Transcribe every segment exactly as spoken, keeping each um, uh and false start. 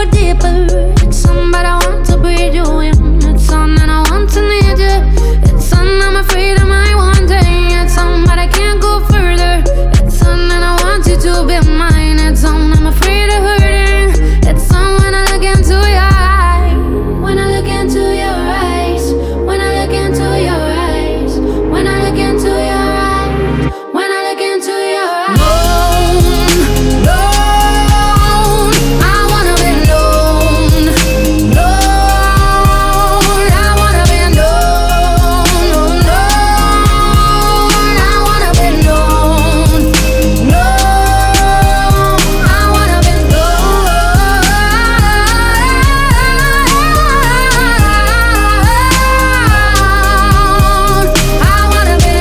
go deeper. It's something that I want to breathe you in. It's something that I want to need you. It's something I'm afraid I might one day. It's something but I can't go further. It's something that I want you to be mine. It's something I'm afraid of hurting. It's something when I look into your eyes. When I look into your eyes. When I look into your eyes. When I look into your eyes. When I look into your eyes. Alone, alone. I wanna be alone. Alone. I wanna be alone. Alone. I wanna be alone. Alone. I wanna be alone. I wanna be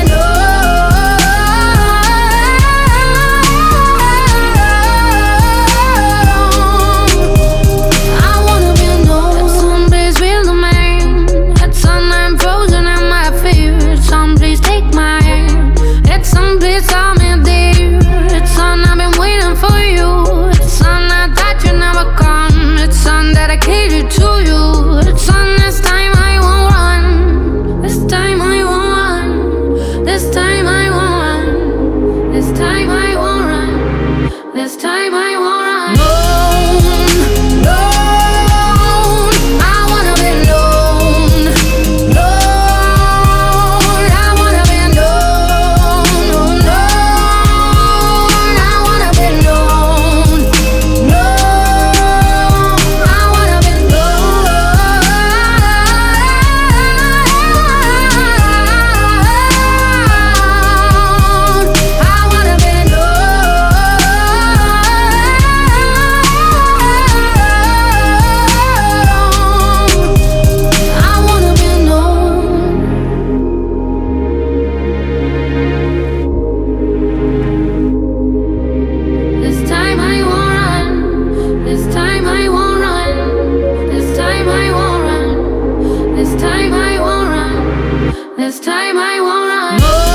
alone. I wanna be alone. Someplace real to me. It's something I'm frozen in my fears. Someplace take my hand. It's someplace I'm in dear. It's something I've been waiting for you. It's something I thought you'd never come. It's something dedicated to you. It's something this time I won't run. This time I won't run. This time I won't run. This time I won't run. This time I won't run. Alone, alone. I wanna be alone. Alone. I wanna be alone. Alone. I wanna be alone. Alone. I wanna be alone. I wanna be alone. I wanna be alone. This time I won't run. This time I won't run. This time I won't run. This time I won't run. This time I won't run.